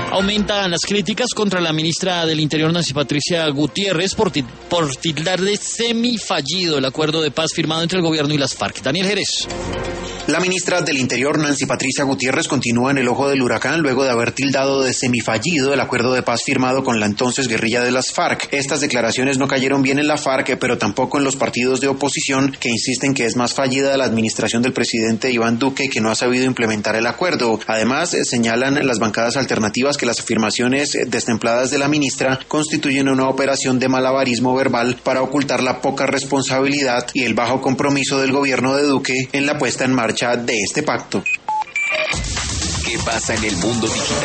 Aumentan las críticas contra la ministra del Interior, Nancy Patricia Gutiérrez, por tildar de semifallido el acuerdo de paz firmado entre el gobierno y las FARC. Daniel Jerez. La ministra del Interior, Nancy Patricia Gutiérrez, continúa en el ojo del huracán luego de haber tildado de semifallido el acuerdo de paz firmado con la entonces guerrilla de las FARC. Estas declaraciones no cayeron bien en la FARC, pero tampoco en los partidos de oposición, que insisten que es más fallida la administración del presidente Iván Duque, que no ha sabido implementar el acuerdo. Además, señalan las bancadas alternativas que las afirmaciones destempladas de la ministra constituyen una operación de malabarismo verbal para ocultar la poca responsabilidad y el bajo compromiso del gobierno de Duque en la puesta en marcha de este pacto. ¿Qué pasa en el mundo digital?